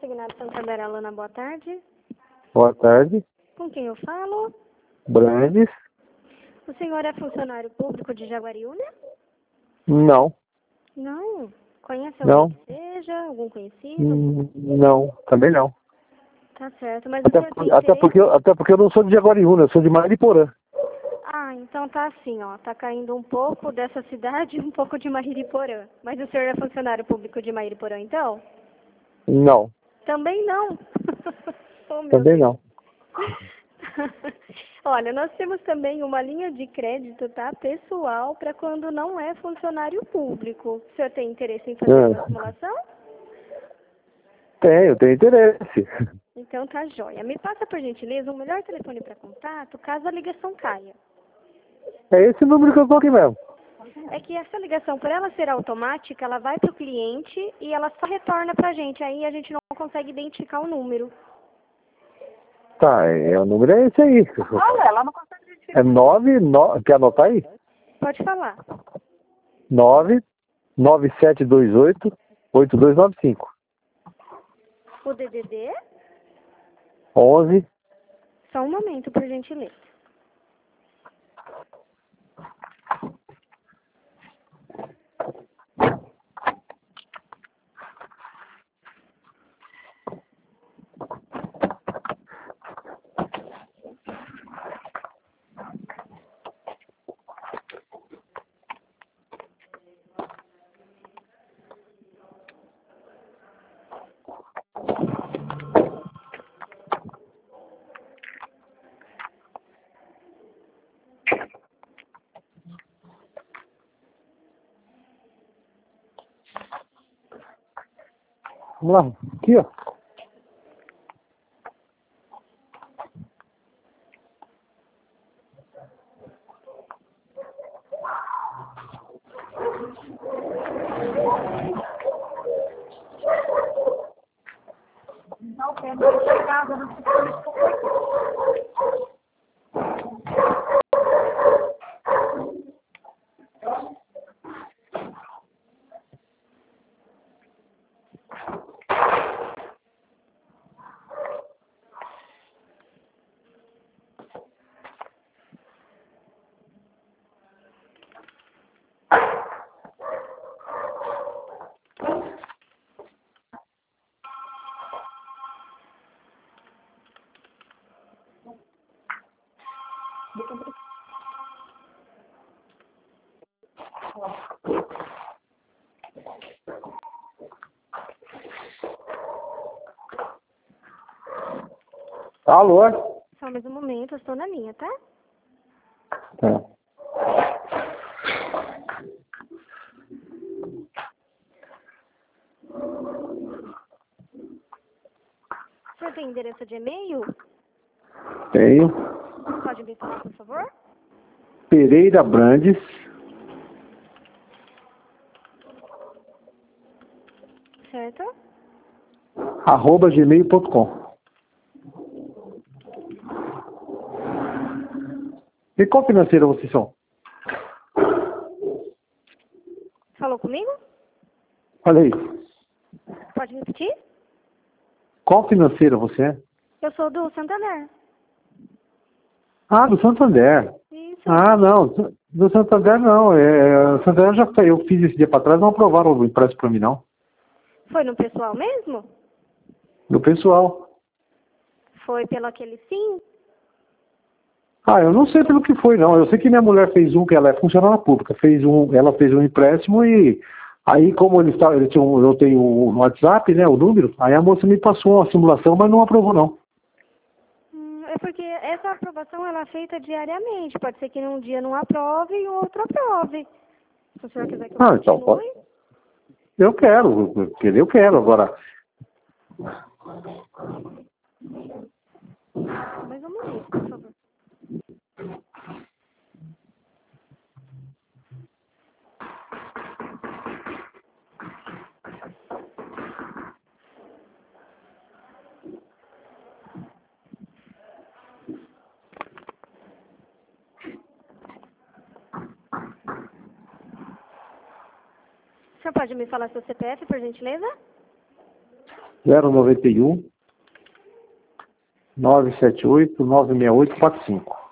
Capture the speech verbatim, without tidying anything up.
Consignado Santander, Alana, boa tarde. Boa tarde. Com quem eu falo? Brandes? O senhor é funcionário público de Jaguariúna? Não. Não. Conhece alguém Não. que seja? Algum conhecido? Hum, Não, também não. Tá certo, mas o Até, senhor por- tem até, interesse? porque, eu- até porque eu não sou de Jaguariúna, eu sou de Mariporã. Ah, então tá assim, ó. Tá caindo um pouco dessa cidade e um pouco de Mairiporã. Mas o senhor é funcionário público de Mairiporã, então? Não, Também não. Oh, meu também Deus. não. Olha, nós temos também uma linha de crédito, tá? Pessoal, para quando não é funcionário público. O senhor tem interesse em fazer uma Ah, simulação? tenho, tenho interesse. Então tá jóia. Me passa, por gentileza, o melhor telefone para contato, caso a ligação caia. É esse número que eu tô aqui mesmo. É que essa ligação, por ela ser automática, ela vai para o cliente e ela só retorna para a gente. Aí a gente não consegue identificar o número. Tá, é, o número é esse aí. Olha, ela não consegue identificar. É nove, no, quer anotar aí? Pode falar. nove nove sete dois oito oito dois nove cinco. O D D D? onze. Só um momento, por gentileza. Vamos lá, aqui ó. Alô? Só mais um momento, eu estou na linha, tá? Tá. O senhor tem endereço de e-mail? Tenho. Pode me falar, por favor? Pereira Brandes, Certo? arroba gmail ponto com. E qual financeira vocês são? Falou comigo? Falei. Pode repetir? Qual financeira você é? Eu sou do Santander. Ah, do Santander. Isso. Ah, não. Do Santander não. É, o Santander já foi. Eu fiz esse dia para trás, não aprovaram o empréstimo para mim, não. Foi no pessoal mesmo? Do pessoal. Foi pelo aquele sim? Ah, eu não sei pelo que foi, não. Eu sei que minha mulher fez um, que ela é funcionária pública, fez um, ela fez um empréstimo e aí, como ele está, ele tinha um, eu tenho um WhatsApp, né, o número, aí a moça me passou uma simulação, mas não aprovou, não. Hum, é porque essa aprovação ela é feita diariamente. Pode ser que num dia não aprove e o outro aprove. Se o senhor quiser que eu Ah, então, pode. continue. Eu quero, eu eu quero agora. Mais um momento, por favor. O senhor pode me falar seu C P F, por gentileza? zero nove um, nove sete oito, nove seis oito quatro cinco.